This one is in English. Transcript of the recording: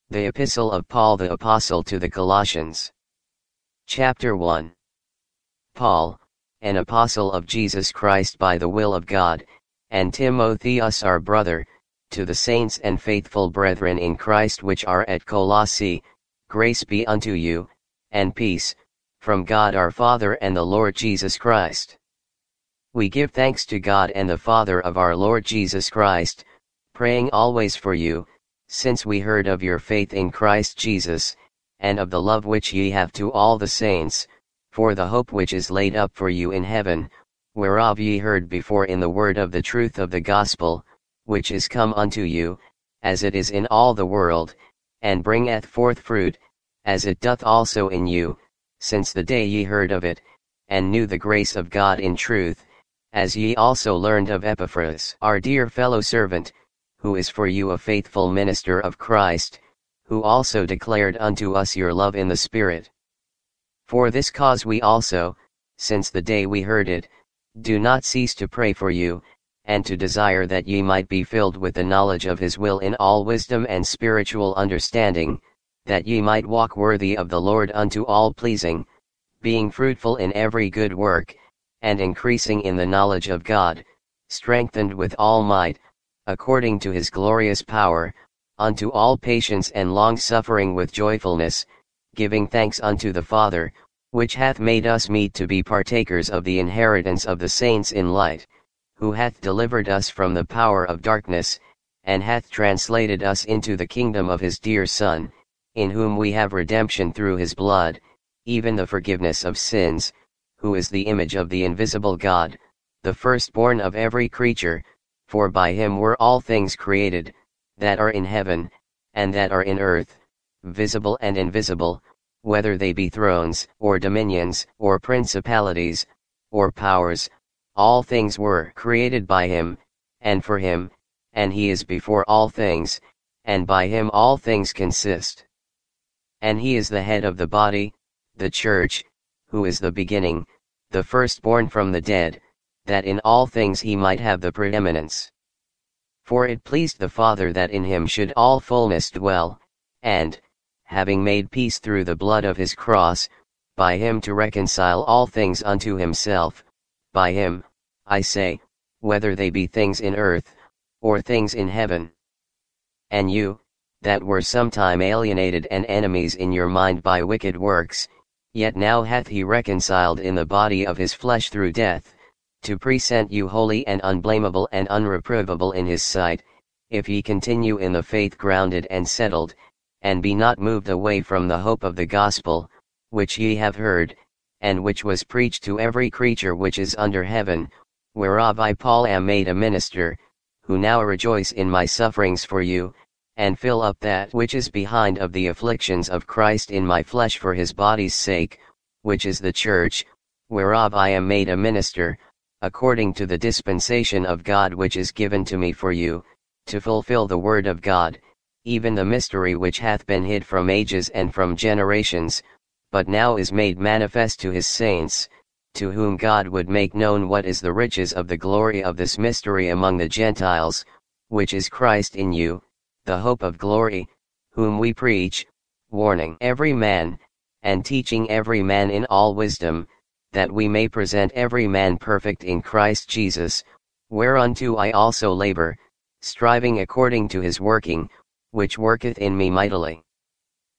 The Epistle of Paul the Apostle to the Colossians. Chapter 1. Paul, an apostle of Jesus Christ by the will of God, and Timotheus our brother, to the saints and faithful brethren in Christ which are at Colossae, grace be unto you, and peace, from God our Father and the Lord Jesus Christ. We give thanks to God and the Father of our Lord Jesus Christ, praying always for you, since we heard of your faith in Christ Jesus, and of the love which ye have to all the saints, for the hope which is laid up for you in heaven, whereof ye heard before in the word of the truth of the gospel, which is come unto you, as it is in all the world, and bringeth forth fruit, as it doth also in you, since the day ye heard of it, and knew the grace of God in truth, as ye also learned of Epaphras our dear fellow servant, who is for you a faithful minister of Christ, who also declared unto us your love in the Spirit. For this cause we also, since the day we heard it, do not cease to pray for you, and to desire that ye might be filled with the knowledge of his will in all wisdom and spiritual understanding, that ye might walk worthy of the Lord unto all pleasing, being fruitful in every good work, and increasing in the knowledge of God, strengthened with all might, according to his glorious power, unto all patience and long-suffering with joyfulness, giving thanks unto the Father, which hath made us meet to be partakers of the inheritance of the saints in light, who hath delivered us from the power of darkness, and hath translated us into the kingdom of his dear Son, in whom we have redemption through his blood, even the forgiveness of sins, who is the image of the invisible God, the firstborn of every creature, for by him were all things created, that are in heaven, and that are in earth, visible and invisible, whether they be thrones, or dominions, or principalities, or powers, all things were created by him, and for him, and he is before all things, and by him all things consist. And he is the head of the body, the church, who is the beginning, the firstborn from the dead, that in all things he might have the preeminence. For it pleased the Father that in him should all fullness dwell, and, having made peace through the blood of his cross, by him to reconcile all things unto himself, by him, I say, whether they be things in earth, or things in heaven. And you, that were sometime alienated and enemies in your mind by wicked works, yet now hath he reconciled in the body of his flesh through death, to present you holy and unblameable and unreprovable in his sight, if ye continue in the faith grounded and settled, and be not moved away from the hope of the gospel, which ye have heard, and which was preached to every creature which is under heaven, whereof I Paul am made a minister, who now rejoice in my sufferings for you, and fill up that which is behind of the afflictions of Christ in my flesh for his body's sake, which is the church, whereof I am made a minister, according to the dispensation of God which is given to me for you, to fulfill the word of God, even the mystery which hath been hid from ages and from generations, but now is made manifest to his saints, to whom God would make known what is the riches of the glory of this mystery among the Gentiles, which is Christ in you, the hope of glory, whom we preach, warning every man, and teaching every man in all wisdom, that we may present every man perfect in Christ Jesus, whereunto I also labor, striving according to his working, which worketh in me mightily.